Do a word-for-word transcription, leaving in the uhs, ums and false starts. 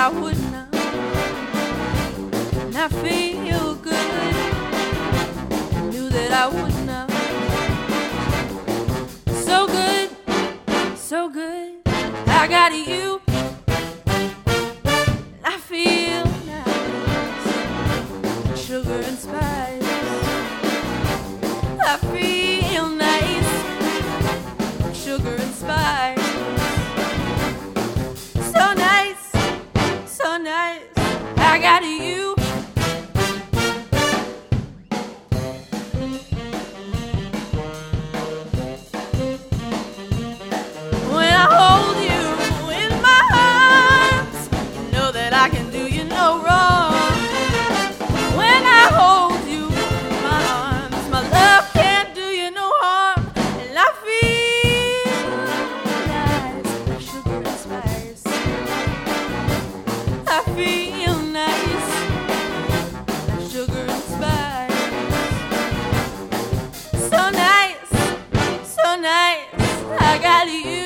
I would not. And I feel good. I knew that I would not. So good, so good. I got you. I feel nice, sugar and spice. I feel nice, sugar and spice. So nice, so nice. I got you. When I hold you in my arms, you know that I can do you no wrong. When I hold you in my arms, my love can't do you no harm. And I feel nice, like sugar and spice. I feel nice, like sugar and spice. So nice, so nice, I got you.